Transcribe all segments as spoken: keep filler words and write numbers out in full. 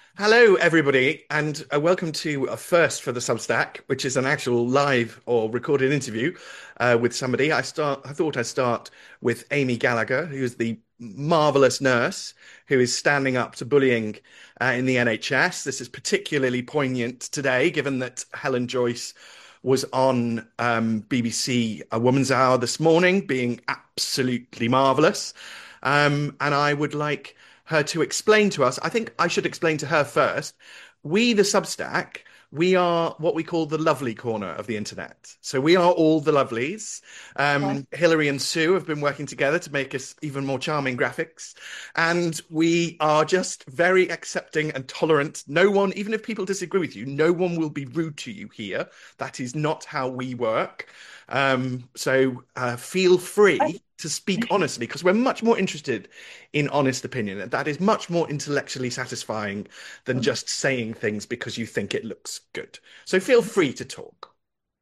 Hello, everybody, and uh, welcome to a first for the Substack, which is an actual live or recorded interview uh, with somebody. I start. I thought I'd start with Amy Gallagher, who is the marvelous nurse who is standing up to bullying uh, in the N H S. This is particularly poignant today, given that Helen Joyce was on um, B B C A Woman's Hour this morning, being absolutely marvelous. Um, and I would like her to explain to us. I think I should explain to her first. We, the Substack, we are what we call the lovely corner of the internet. So we are all the lovelies. Right. Um, Hilary and Sue have been working together to make us even more charming graphics. And we are just very accepting and tolerant. No one, even if people disagree with you, no one will be rude to you here. That is not how we work. Um, so uh, feel I- free to speak honestly, because we're much more interested in honest opinion. And that is much more intellectually satisfying than just saying things because you think it looks good. So feel free to talk.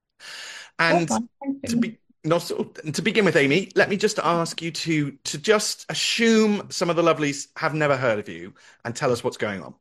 That's And fine. Thank to you. be not to begin with, Amy, let me just ask you to to just assume some of the lovelies have never heard of you and tell us what's going on.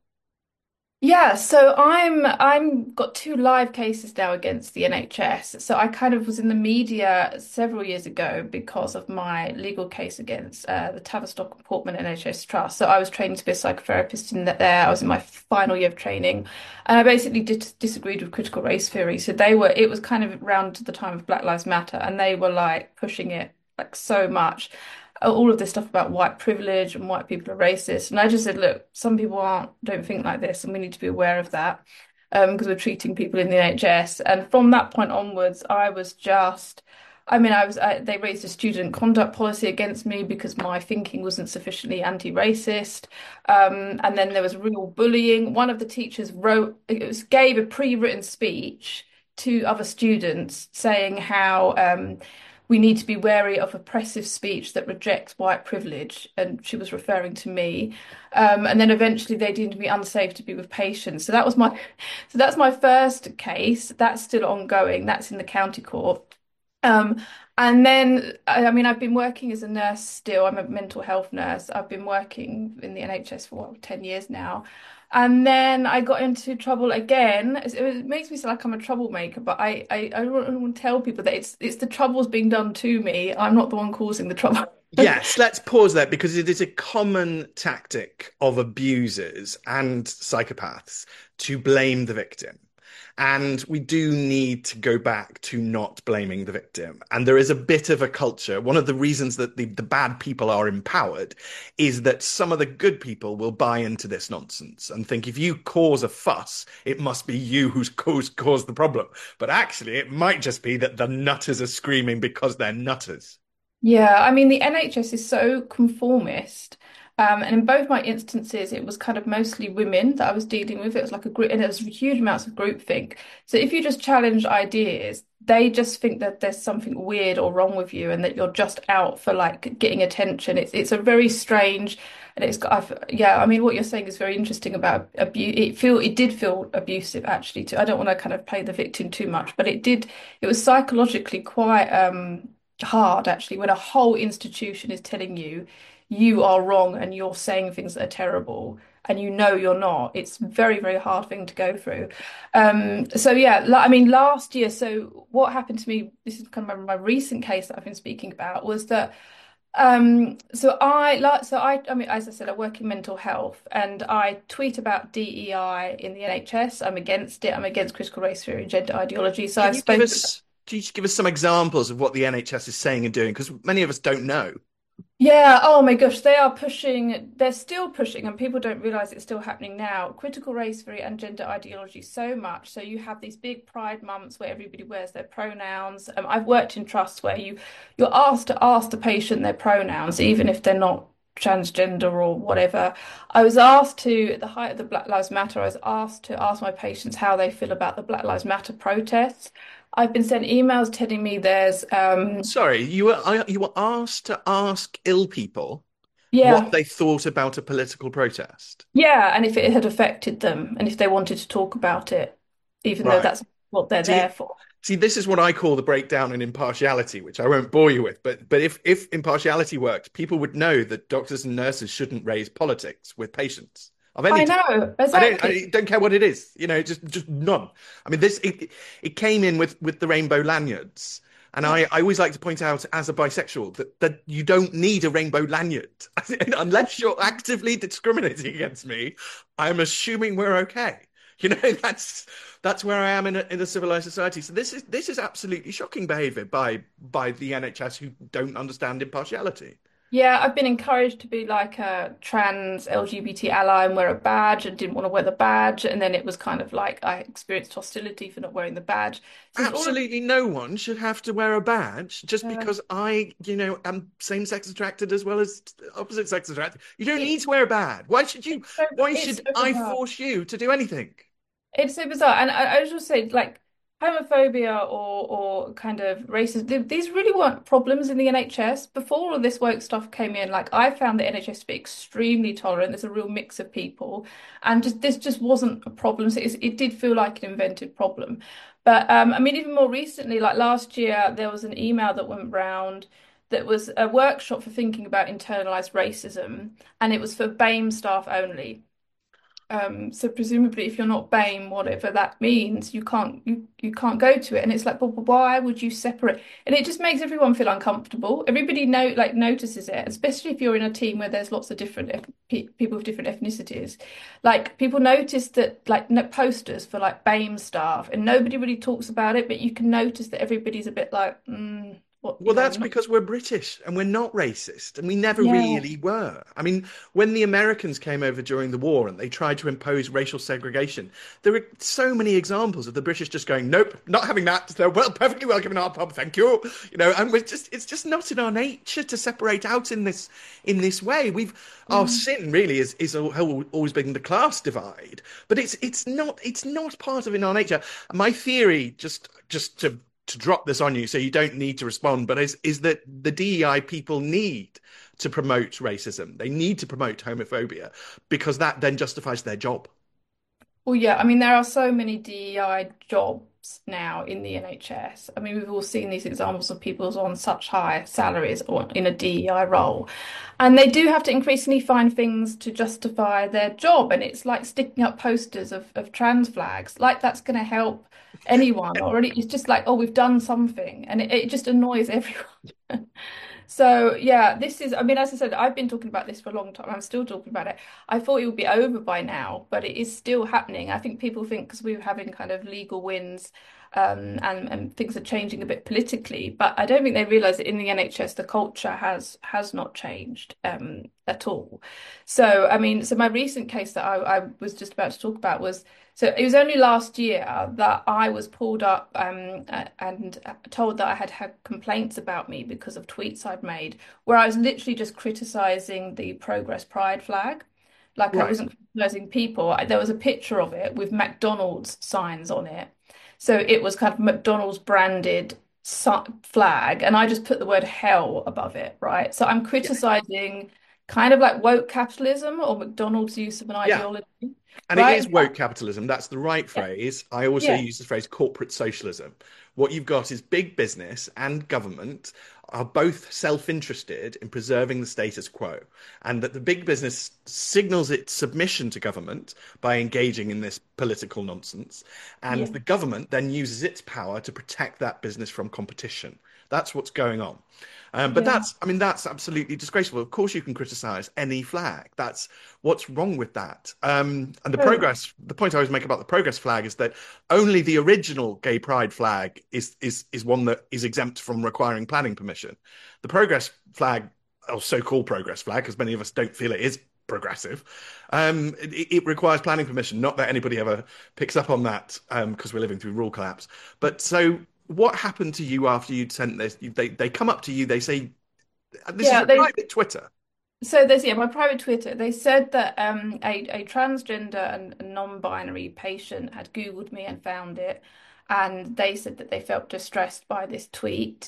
Yeah, so I'm I'm got two live cases now against the N H S. So I kind of was in the media several years ago because of my legal case against uh, the Tavistock and Portman N H S Trust. So I was trained to be a psychotherapist in that there. I was in my final year of training, and I basically did, disagreed with critical race theory. So they were it was kind of around the time of Black Lives Matter, and they were like pushing it like so much, all of this stuff about white privilege and white people are racist. And I just said, look, some people aren't, don't think like this, and we need to be aware of that um, because we're treating people in the N H S. And from that point onwards, I was just, I mean, I was, I, they raised a student conduct policy against me because my thinking wasn't sufficiently anti-racist. Um, and then there was real bullying. One of the teachers wrote, it was, gave a pre-written speech to other students saying how um, we need to be wary of oppressive speech that rejects white privilege. And she was referring to me. Um, and then eventually they deemed me unsafe to be with patients. So that was my, so that's my first case. That's still ongoing. That's in the county court. Um, and then, I, I mean, I've been working as a nurse still. I'm a mental health nurse. I've been working in the N H S for what, ten years now. And then I got into trouble again. It, it makes me sound like I'm a troublemaker, but I, I, I don't want to tell people that it's it's the trouble's being done to me. I'm not the one causing the trouble. Yes, let's pause there because it is a common tactic of abusers and psychopaths to blame the victim. And we do need to go back to not blaming the victim. And there is a bit of a culture. One of the reasons that the, the bad people are empowered is that some of the good people will buy into this nonsense and think if you cause a fuss, it must be you who's caused, caused the problem. But actually, it might just be that the nutters are screaming because they're nutters. Yeah, I mean, the N H S is so conformist. Um, and in both my instances, it was kind of mostly women that I was dealing with. It was like a group, and there was huge amounts of groupthink. So if you just challenge ideas, they just think that there's something weird or wrong with you, and that you're just out for like getting attention. It's it's a very strange, and it's got. I've, yeah, I mean, what you're saying is very interesting about abuse. It feel it did feel abusive actually. Too. I don't want to kind of play the victim too much, but it did. It was psychologically quite um hard actually when a whole institution is telling you you are wrong and you're saying things that are terrible and you know you're not. It's a very, very hard thing to go through. Um, so yeah, la- I mean, last year, so what happened to me, this is kind of my, my recent case that I've been speaking about, was that um, so I like so I I mean, as I said, I work in mental health and I tweet about D E I in the N H S. I'm against it. I'm against critical race theory and gender ideology. So Can I've you give spoken. us, can you just give us some examples of what the N H S is saying and doing? Because many of us don't know. Yeah, oh my gosh, they are pushing, they're still pushing, and people don't realize it's still happening now. Critical race theory and gender ideology so much. So you have these big pride months where everybody wears their pronouns. Um, I've worked in trusts where you you're asked to ask the patient their pronouns, even if they're not transgender or whatever. I was asked to, at the height of the Black Lives Matter, I was asked to ask my patients how they feel about the Black Lives Matter protests. I've been sent emails telling me there's um Sorry, you were I, you were asked to ask ill people what yeah. they thought about a political protest. Yeah, and if it had affected them and if they wanted to talk about it, even though Right. that's what they're there See, for. see, this is what I call the breakdown in impartiality, which I won't bore you with. But but if if impartiality worked, people would know that doctors and nurses shouldn't raise politics with patients. of I any type. know, I don't exactly. I don't care what it is, you know, just just none. I mean, this it, it came in with with the rainbow lanyards. And Yeah. I, I always like to point out as a bisexual that, that you don't need a rainbow lanyard. Unless you're actively discriminating against me, I'm assuming we're okay. You know, that's that's where I am in a, in a civilized society. So this is this is absolutely shocking behavior by by the N H S who don't understand impartiality. Yeah, I've been encouraged to be like a trans L G B T ally and wear a badge and didn't want to wear the badge. And then it was kind of like I experienced hostility for not wearing the badge. So there's all of, Absolutely no one should have to wear a badge just uh, because I, you know, am same-sex attracted as well as opposite-sex attracted. You don't it, need to wear a badge. Why should you? so, Why it's should so I bizarre. force you to do anything? It's so bizarre. And I, I was just say, like, homophobia or or kind of racism, th these really weren't problems in the N H S. Before all of this woke stuff came in, like I found the N H S to be extremely tolerant. There's a real mix of people. And just this just wasn't a problem. So it's, it did feel like an invented problem. But um, I mean, even more recently, like last year, there was an email that went round that was a workshop for thinking about internalized racism, and it was for BAME staff only. Um, so presumably, if you're not BAME, whatever that means, you can't you you can't go to it. And it's like, but why would you separate? And it just makes everyone feel uncomfortable. Everybody know like notices it, especially if you're in a team where there's lots of different eth pe people with different ethnicities. Like people notice that like no posters for like BAME staff, and nobody really talks about it, but you can notice that everybody's a bit like, mm, what you Well, know, that's not because we're British and we're not racist, and we never yeah. really were. I mean, when the Americans came over during the war and they tried to impose racial segregation, there were so many examples of the British just going, "Nope, not having that. They're well, perfectly welcome in our pub, thank you." You know, and we're just it's just not in our nature to separate out in this in this way. We've our Yeah. sin really is is al- always been the class divide, but it's it's not it's not part of in our nature. My theory, just just to to drop this on you so you don't need to respond, but is is that the D E I people need to promote racism. They need to promote homophobia because that then justifies their job. Well, yeah, I mean, there are so many D E I jobs now in the N H S. I mean, we've all seen these examples of people on such high salaries or in a D E I role. And they do have to increasingly find things to justify their job. And it's like sticking up posters of, of trans flags, like that's going to help anyone already. It's just like, oh, we've done something. And it, it just annoys everyone. So yeah, this is, I mean, as I said, I've been talking about this for a long time. I'm still talking about it. I thought it would be over by now, but it is still happening. I think people think because we were having kind of legal wins, um, and, and things are changing a bit politically, but I don't think they realize that in the N H S, the culture has has not changed, um, at all. So, I mean, so my recent case that I, I was just about to talk about was, so it was only last year that I was pulled up, um, and told that I had had complaints about me because of tweets I'd made, where I was literally just criticizing the Progress Pride flag. Like I Right. wasn't criticizing people. I, there was a picture of it with McDonald's signs on it. So it was kind of McDonald's branded flag, and I just put the word hell above it, right? So I'm Yeah. criticizing kind of like woke capitalism or McDonald's use of an Yeah. ideology, And it right? is woke capitalism. That's the right Yeah. phrase. I also Yeah. use the phrase corporate socialism. What you've got is big business and government are both self-interested in preserving the status quo, and that the big business signals its submission to government by engaging in this political nonsense, and Yeah. the government then uses its power to protect that business from competition. That's what's going on. Um, but Yeah. that's, I mean, that's absolutely disgraceful. Of course, you can criticize any flag. That's what's wrong with that. Um, and the Totally. progress, the point I always make about the progress flag is that only the original gay pride flag is is is one that is exempt from requiring planning permission. The progress flag, or so-called progress flag, because many of us don't feel it is progressive, um, it, it requires planning permission. Not that anybody ever picks up on that, um, because we're living through rule collapse. But so what happened to you after you'd sent this? They they come up to you, they say, this is Yeah, your they private Twitter. so there's yeah, my private Twitter. They said that um a, a transgender and a non-binary patient had Googled me and found it, and they said that they felt distressed by this tweet.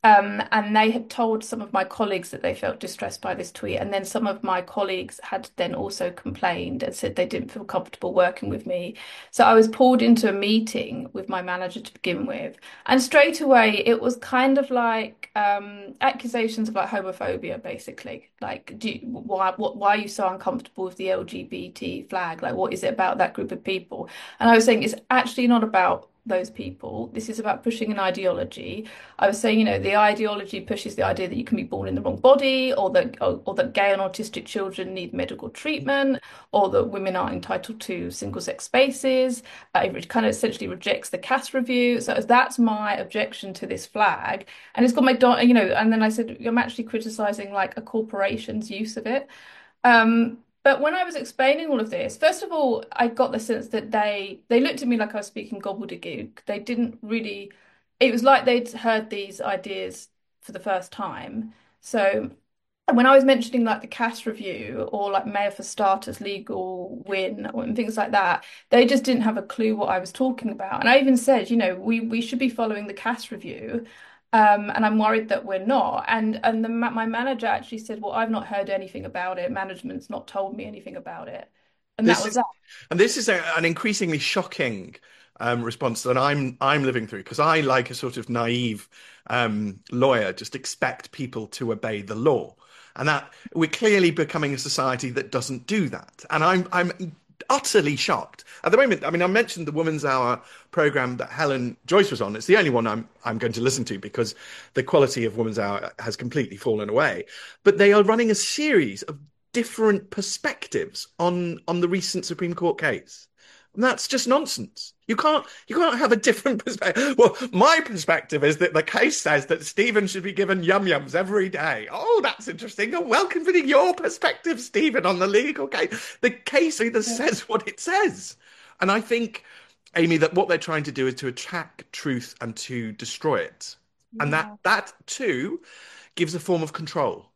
Um, and they had told some of my colleagues that they felt distressed by this tweet. And then some of my colleagues had then also complained and said they didn't feel comfortable working with me. So I was pulled into a meeting with my manager to begin with. And straight away, it was kind of like um, accusations of like homophobia, basically. Like, do you, why, what, why are you so uncomfortable with the L G B T flag? Like, what is it about that group of people? And I was saying it's actually not about those people. This is about pushing an ideology. I was saying, you know, the ideology pushes the idea that you can be born in the wrong body, or that or, or that gay and autistic children need medical treatment, or that women aren't entitled to single-sex spaces. Uh, it kind of essentially rejects the Cass review. So that's my objection to this flag. And it's got my, you know, and then I said, I'm actually criticizing like a corporation's use of it. Um, but when I was explaining all of this, first of all, I got the sense that they they looked at me like I was speaking gobbledygook. They didn't really, it was like they'd heard these ideas for the first time. So when I was mentioning like the Cass review or like Mayor for Starters legal win or and things like that, they just didn't have a clue what I was talking about. And I even said, you know, we we should be following the Cass review. Um, and I'm worried that we're not. And and the, my manager actually said, well, I've not heard anything about it. Management's not told me anything about it. And that This was is, that. and this is a, an increasingly shocking um, response that I'm I'm living through because I, like a sort of naive um, lawyer, just expect people to obey the law, and that we're clearly becoming a society that doesn't do that. And I'm I'm utterly shocked at the moment. I mean, I mentioned the Woman's Hour program that Helen Joyce was on. It's the only one I'm I'm going to listen to because the quality of Woman's Hour has completely fallen away. But they are running a series of different perspectives on on the recent Supreme Court case. And that's just nonsense. You can't you can't have a different perspective. Well, my perspective is that the case says that Stephen should be given yum yums every day. Oh, that's interesting. Oh, well, considering your perspective, Stephen, on the legal case. The case either Yeah. says what it says. And I think, Amy, that what they're trying to do is to attack truth and to destroy it. And that Yeah. that too gives a form of control.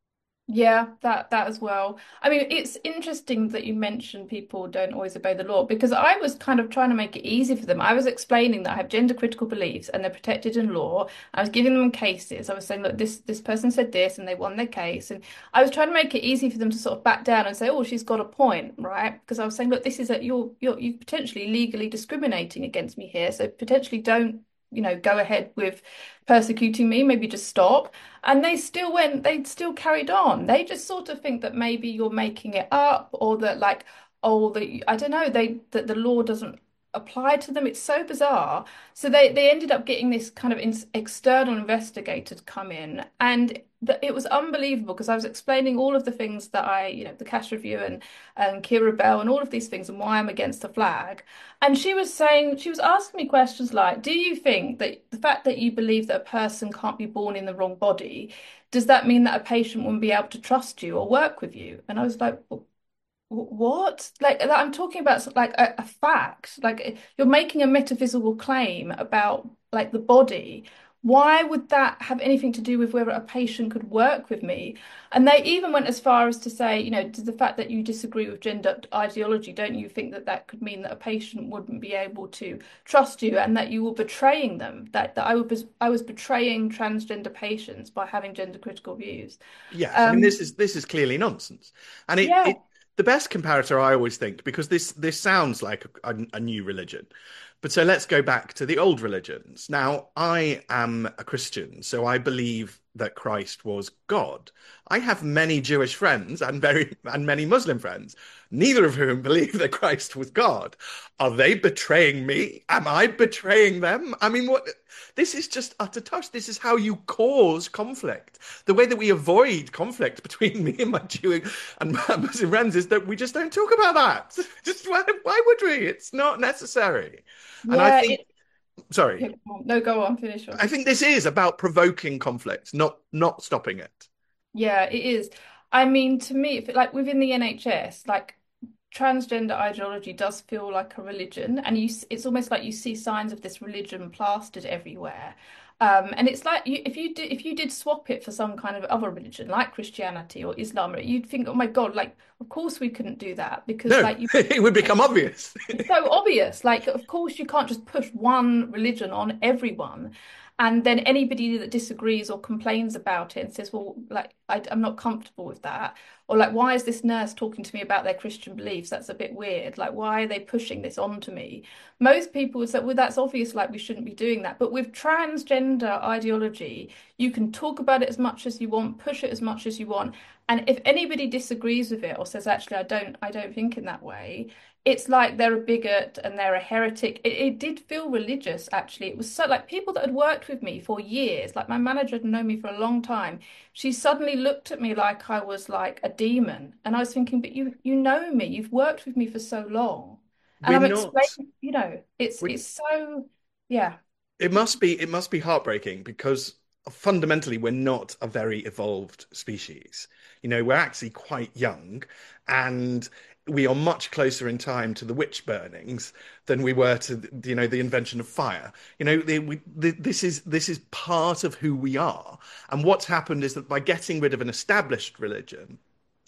Yeah, that that as well. I mean, it's interesting that you mentioned people don't always obey the law because I was kind of trying to make it easy for them. I was explaining that I have gender critical beliefs and they're protected in law. I was giving them cases. I was saying, look, this this person said this and they won their case. And I was trying to make it easy for them to sort of back down and say, oh, she's got a point, right? Because I was saying, look, this is a you're you're you potentially legally discriminating against me here. So potentially don't, you know, go ahead with persecuting me, maybe just stop. And they still went, they still carried on. They just sort of think that maybe you're making it up or that like, oh, the I don't know, they that the law doesn't apply to them. It's so bizarre. So they they ended up getting this kind of in, external investigator to come in, and th it was unbelievable because I was explaining all of the things that I, you know, the Cash Review and and Kira Bell and all of these things and why I'm against the flag. And she was saying, she was asking me questions like, do you think that the fact that you believe that a person can't be born in the wrong body, does that mean that a patient wouldn't be able to trust you or work with you? And I was like, what? Like I'm talking about like a, a fact. Like you're making a metaphysical claim about like the body. Why would that have anything to do with whether a patient could work with me? And they even went as far as to say, you know, does the fact that you disagree with gender ideology, don't you think that that could mean that a patient wouldn't be able to trust you and that you were betraying them? That that I was I was betraying transgender patients by having gender critical views. Yes, I mean Um, this is this is clearly nonsense, and it yeah. it the best comparator I always think because this this sounds like a, a, a new religion, but so let's go back to the old religions. Now I am a Christian, so I believe that Christ was God. I have many Jewish friends and very and many Muslim friends, neither of whom believe that Christ was God. Are they betraying me? Am I betraying them? I mean, what? This is just utter tosh. This is how you cause conflict. The way that we avoid conflict between me and my Jewish and my Muslim friends is that we just don't talk about that. Just why, why would we? It's not necessary. And I Yeah, think, it, sorry, yeah, go on. No, go on, finish I on. think this is about provoking conflict, not not stopping it. Yeah, it is. I mean, to me, if it, like within the N H S, like transgender ideology does feel like a religion, and you, s- it's almost like you see signs of this religion plastered everywhere. Um, and it's like you, if you did if you did swap it for some kind of other religion like Christianity or Islam, you'd think, oh my God, like of course we couldn't do that because No, like you it would become obvious. it's so obvious. Like, of course, you can't just push one religion on everyone. And then anybody that disagrees or complains about it and says, well, like, I, I'm not comfortable with that. Or like, why is this nurse talking to me about their Christian beliefs? That's a bit weird. Like, why are they pushing this onto me? Most people would say, well, that's obvious, like we shouldn't be doing that. But with transgender ideology, you can talk about it as much as you want, push it as much as you want. And if anybody disagrees with it or says, actually, I don't, I don't think in that way, it's like they're a bigot and they're a heretic. It, it did feel religious, actually. It was so like people that had worked with me for years, like my manager had known me for a long time. She suddenly looked at me like I was like a demon. And I was thinking, but you you know me, you've worked with me for so long. And We're I'm not. explaining, you know, it's We, it's so yeah. it must be it must be heartbreaking because fundamentally we're not a very evolved species. You know, we're actually quite young, and we are much closer in time to the witch burnings than we were to the, you know, the invention of fire. You know, the, we, the, this is this is part of who we are. And what's happened is that by getting rid of an established religion,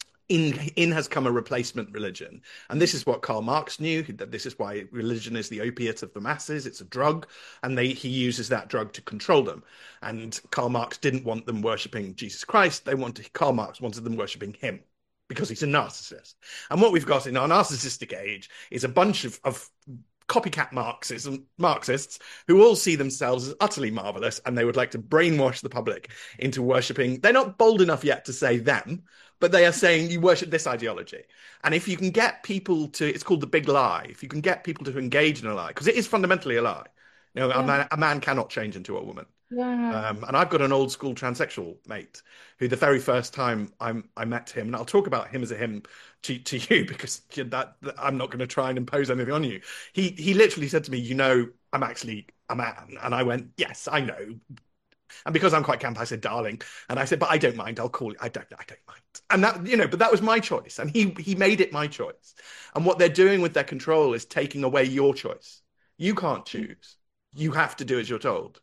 in in has come a replacement religion. And this is what Karl Marx knew, that this is why religion is the opiate of the masses. It's a drug, and they he uses that drug to control them. And Karl Marx didn't want them worshipping Jesus Christ. They wanted Karl Marx wanted them worshipping him because he's a narcissist. And what we've got in our narcissistic age is a bunch of, of copycat Marxism, Marxists who all see themselves as utterly marvelous, and they would like to brainwash the public into worshipping. They're not bold enough yet to say them, but they are saying you worship this ideology. And if you can get people to, it's called the big lie. If you can get people to engage in a lie, because it is fundamentally a lie. You know, a Yeah. man, a man cannot change into a woman. Yeah, no. Um, and I've got an old school transsexual mate who, the very first time I, I met him, and I'll talk about him as a him to, to you because that, that I'm not going to try and impose anything on you. He he literally said to me, "You know, I'm actually a man," and I went, "Yes, I know." And because I'm quite camp, I said, "Darling," and I said, "But I don't mind. I'll call you. I don't. I don't mind." And that, you know, but that was my choice, and he he made it my choice. And what they're doing with their control is taking away your choice. You can't choose. You have to do as you're told.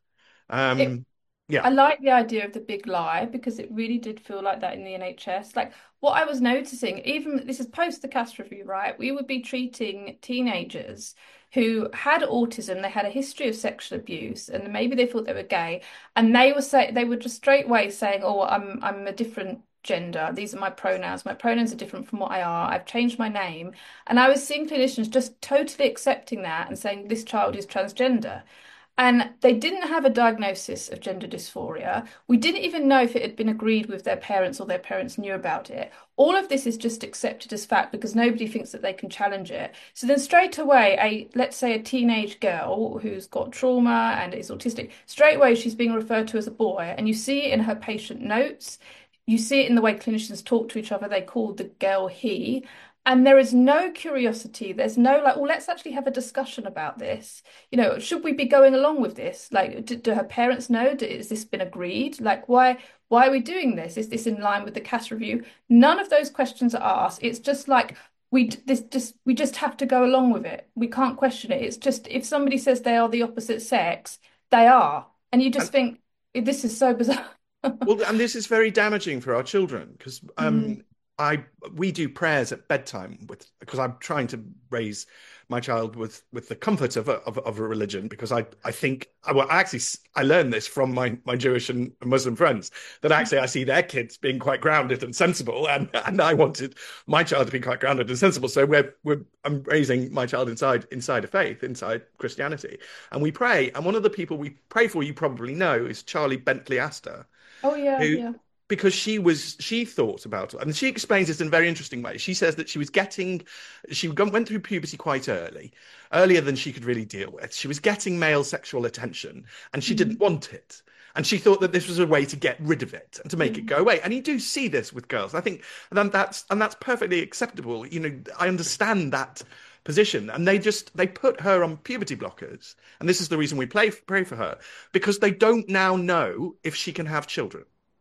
It Um, yeah. I like the idea of the big lie because it really did feel like that in the N H S. Like what I was noticing, even this is post the Cass review, right? We would be treating teenagers who had autism, they had a history of sexual abuse, and maybe they thought they were gay, and they were say they were just straightway saying, "Oh, I'm I'm a different gender. These are my pronouns. My pronouns are different from what I are. I've changed my name." And I was seeing clinicians just totally accepting that and saying this child is transgender. And they didn't have a diagnosis of gender dysphoria. We didn't even know if it had been agreed with their parents or their parents knew about it. All of this is just accepted as fact because nobody thinks that they can challenge it. So then straight away, a let's say a teenage girl who's got trauma and is autistic, straight away she's being referred to as a boy. And you see it in her patient notes. You see it in the way clinicians talk to each other. They call the girl he. And there is no curiosity. There's no like, well, let's actually have a discussion about this. You know, should we be going along with this? Like, do, do her parents know? Do, has this been agreed? Like, why why are we doing this? Is this in line with the Cass review? None of those questions are asked. It's just like we this just we just have to go along with it. We can't question it. It's just if somebody says they are the opposite sex, they are, and you just And, think this is so bizarre. well, and this is very damaging for our children because Mm, um, I we do prayers at bedtime with because I'm trying to raise my child with with the comfort of a, of, of a religion because I I think I well I actually I learned this from my my Jewish and Muslim friends that actually I see their kids being quite grounded and sensible, and and I wanted my child to be quite grounded and sensible, so we're we're I'm raising my child inside inside a faith, inside Christianity, and we pray, and one of the people we pray for, you probably know, is Charlie Bentley Astor, oh yeah, who, yeah. because she was she thought about it, and she explains this in a very interesting way. She says that she was getting she went through puberty quite early, earlier than she could really deal with. She was getting male sexual attention, and she Mm, didn't want it. And she thought that this was a way to get rid of it and to make it mm. go away. And you do see this with girls. I think and that's and that's perfectly acceptable. You know, I understand that position, and they just they put her on puberty blockers, and this is the reason we play pray for her, because they don't now know if she can have children.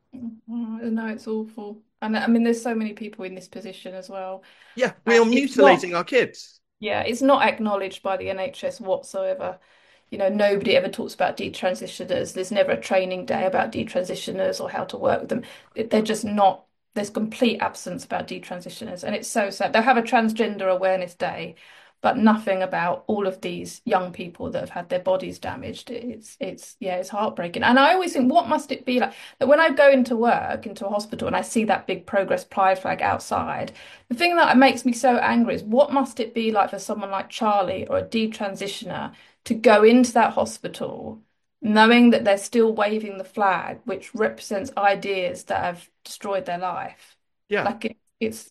Oh, no, it's awful. And I mean, there's so many people in this position as well. Yeah, we And are it's not, mutilating our kids. yeah, it's not acknowledged by the N H S whatsoever. You know, nobody ever talks about detransitioners. There's never a training day about detransitioners or how to work with them. It- They're just not, there's complete absence about detransitioners. And it's so sad. They'll have a transgender awareness day, but nothing about all of these young people that have had their bodies damaged. It's it's yeah, it's heartbreaking. And I always think, what must it be like that when I go into work, into a hospital, and I see that big Progress Pride flag outside? The thing that makes me so angry is, what must it be like for someone like Charlie or a detransitioner to go into that hospital knowing that they're still waving the flag, which represents ideas that have destroyed their life. Yeah. Like it, it's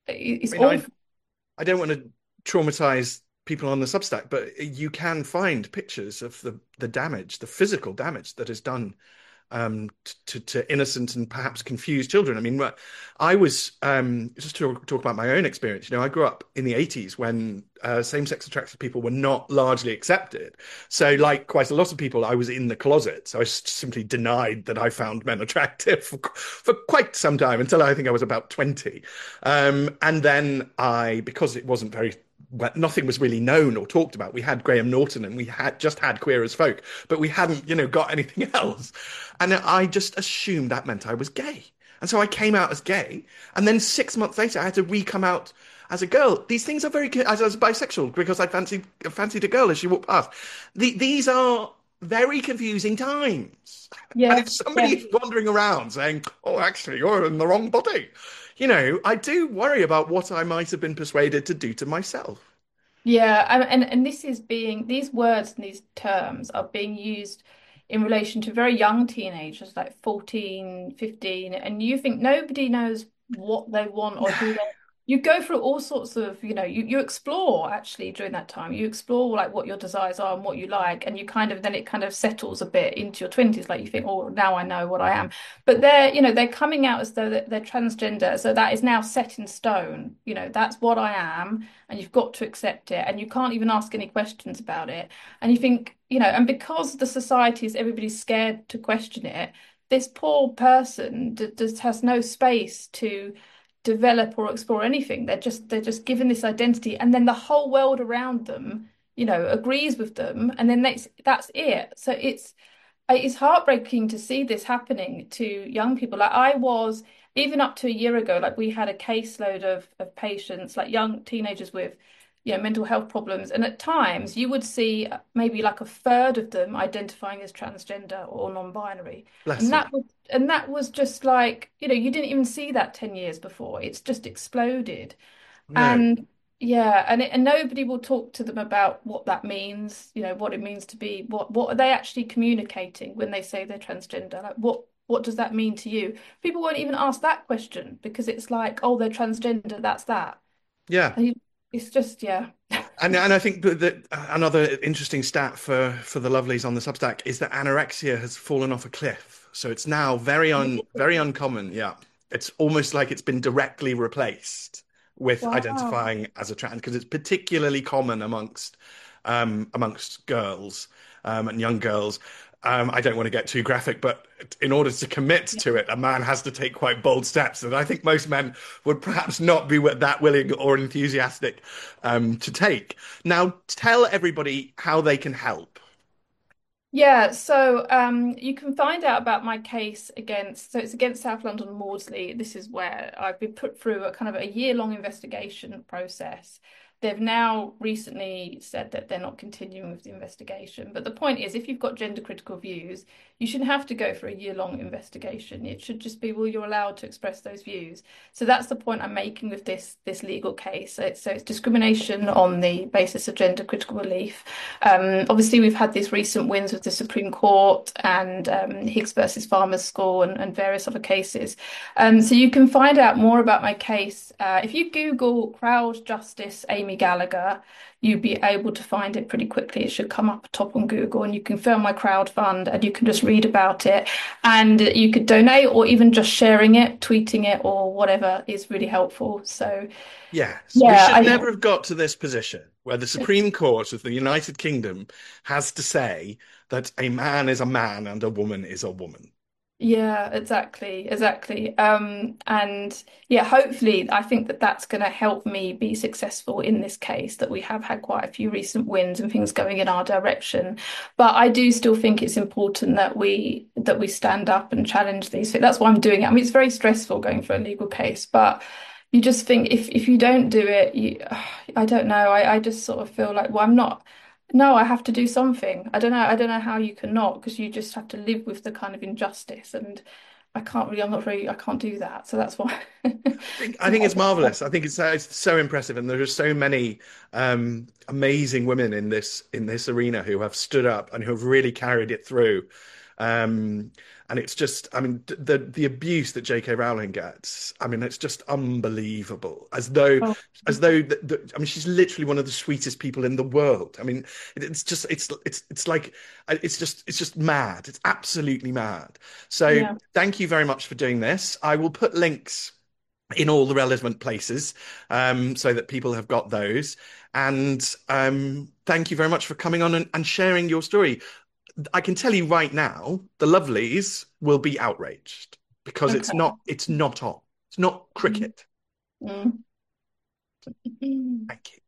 I it's mean, I awful. I don't want to traumatize people on the Substack, but you can find pictures of the the damage, the physical damage that is done um, to, to innocent and perhaps confused children. I mean, I was um, just to talk about my own experience. You know, I grew up in the eighties when uh, same-sex attracted people were not largely accepted. So, like quite a lot of people, I was in the closet. So I simply denied that I found men attractive for, for quite some time until I think I was about twenty. Um, and then I, because it wasn't very well, nothing was really known or talked about. We had Graham Norton and we had just had Queer as Folk, but we hadn't, you know, got anything else. And I just assumed that meant I was gay. And so I came out as gay. And then six months later, I had to re-come out as a girl. These things are very, as I was bisexual because I fancied, fancied a girl as she walked past. The, these are very confusing times. And Yeah, if yeah. somebody's wandering around saying, oh, actually, you're in the wrong body, you know, I do worry about what I might have been persuaded to do to myself. Yeah, and, and and this is being these words and these terms are being used in relation to very young teenagers, like fourteen, fifteen, and you think nobody knows what they want or who they you go through all sorts of, you know, you, you explore actually during that time. You explore like what your desires are and what you like, and you kind of then it kind of settles a bit into your twenties, like you think, oh, now I know what I am. But they're, you know, they're coming out as though they're, they're transgender, so that is now set in stone. You know, that's what I am, and you've got to accept it, and you can't even ask any questions about it. And you think, you know, and because the society is everybody's scared to question it, this poor person d- just has no space to develop or explore anything. They're just they're just given this identity, and then the whole world around them, you know, agrees with them, and then that's that's it. So it's it's heartbreaking to see this happening to young people. Like I was, even up to a year ago, like we had a caseload of of patients, like young teenagers with, you know, mental health problems. And at times you would see maybe like a third of them identifying as transgender or non-binary. Bless And you. that was and that was just like, you know, you didn't even see that ten years before. It's just exploded. No. And yeah, and it, and nobody will talk to them about what that means, you know, what it means to be, what what are they actually communicating when they say they're transgender? Like what what does that mean to you? People won't even ask that question because it's like, oh, they're transgender, that's that. Yeah. And you- it's just, yeah. And and I think that, that another interesting stat for for the lovelies on the Substack is that anorexia has fallen off a cliff. So it's now very un very uncommon. Yeah, it's almost like it's been directly replaced with Wow. identifying as a trans because it's particularly common amongst um, amongst girls um, and young girls. Um, I don't want to get too graphic, but in order to commit Yeah. to it, a man has to take quite bold steps. And I think most men would perhaps not be that willing or enthusiastic um, to take. Now, tell everybody how they can help. Yeah, so um, you can find out about my case against, so it's against South London Maudsley. This is where I've been put through a kind of a year-long investigation process. They've now recently said that they're not continuing with the investigation. But the point is, if you've got gender critical views, you shouldn't have to go for a year-long investigation. It should just be, well, you're allowed to express those views. So that's the point I'm making with this this legal case. So it's, so it's discrimination on the basis of gender critical belief. Um, obviously, we've had these recent wins with the Supreme Court and um, Higgs versus Farmers School and, and various other cases. Um, so you can find out more about my case uh, if you Google Crowd Justice Amy Gallagher. You'll be able to find it pretty quickly. It should come up top on Google, and you can fill my crowd fund and you can just read about it. And you could donate, or even just sharing it, tweeting it, or whatever is really helpful. So, Yes, we yeah, should I never have got to this position where the Supreme Court of the United Kingdom has to say that a man is a man and a woman is a woman. Yeah, exactly, exactly. Um, and yeah, hopefully, I think that that's going to help me be successful in this case. That we have had quite a few recent wins and things going in our direction. But I do still think it's important that we that we stand up and challenge these. So that's why I'm doing it. I mean, it's very stressful going for a legal case, but you just think if if you don't do it, you I don't know. I, I just sort of feel like, well, I'm not, no, I have to do something. I don't know. I don't know how you can not, because you just have to live with the kind of injustice. And I can't really, I'm not really, I can't do that. So that's why. I think I So think that's it's why. marvelous. I think it's so, it's so impressive, and there are so many um, amazing women in this in this arena who have stood up and who have really carried it through. Um, and it's just, I mean, d- the the abuse that J K. Rowling gets, I mean, it's just unbelievable. As though, Oh, as though, the, the, I mean, she's literally one of the sweetest people in the world. I mean, it, it's just, it's it's it's like, it's just, it's just mad. It's absolutely mad. So, yeah. thank you very much for doing this. I will put links in all the relevant places, um, so that people have got those. And um, thank you very much for coming on and, and sharing your story. I can tell you right now, the Lovelies will be outraged because it's Okay. not it's not on. It's not Mm, cricket. mm. Thank you.